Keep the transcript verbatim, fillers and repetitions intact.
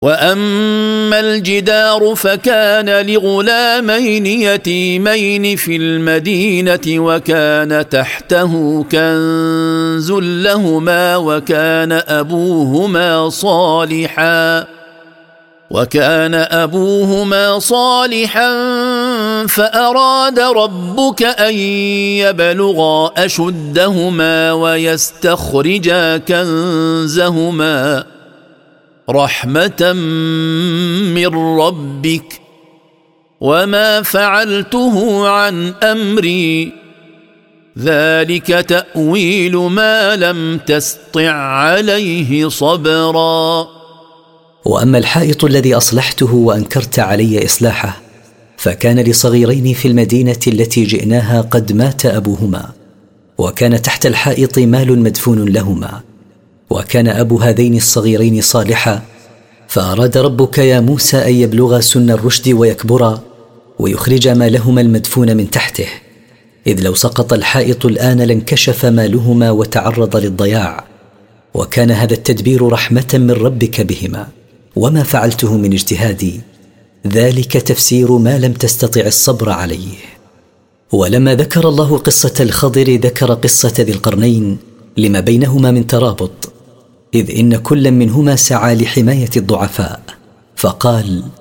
وأما الجدار فكان لغلامين يتيمين في المدينة وكان تحته كنز لهما وكان أبوهما صالحا وكان أبوهما صالحا فأراد ربك أن يبلغا أشدهما ويستخرجا كنزهما رحمة من ربك وما فعلته عن أمري ذلك تأويل ما لم تسطع عليه صبرا. وأما الحائط الذي أصلحته وأنكرت علي إصلاحه فكان لصغيرين في المدينة التي جئناها قد مات أبوهما وكان تحت الحائط مال مدفون لهما وكان أبو هذين الصغيرين صالحا فأراد ربك يا موسى أن يبلغا سن الرشد ويكبرا ويخرج مالهما المدفون من تحته إذ لو سقط الحائط الآن لانكشف مالهما وتعرض للضياع وكان هذا التدبير رحمة من ربك بهما وما فعلته من اجتهادي ذلك تفسير ما لم تستطع الصبر عليه. ولما ذكر الله قصة الخضر ذكر قصة ذي القرنين لما بينهما من ترابط إذ إن كل منهما سعى لحماية الضعفاء فقال